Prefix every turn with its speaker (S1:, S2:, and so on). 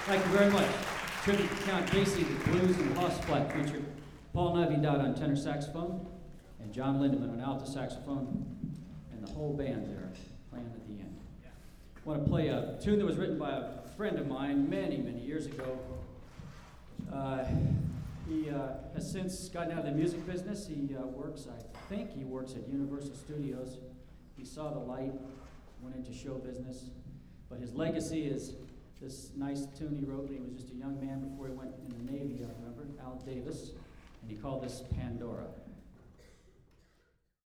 S1: Thank you very much. Tribute to Count Basie, the blues and Hossflat featured Paul Navidad on tenor saxophone and John Lindemann on alto saxophone, and the whole band there playing at the end. I want to play a tune that was written by a friend of mine many, many years ago. He has since gotten out of the music business. He works at Universal Studios. He saw the light, went into show business, but his legacy is this nice tune he wrote when he was just a young man before he went in the Navy, I remember, Al Davis, and he called this Pandora.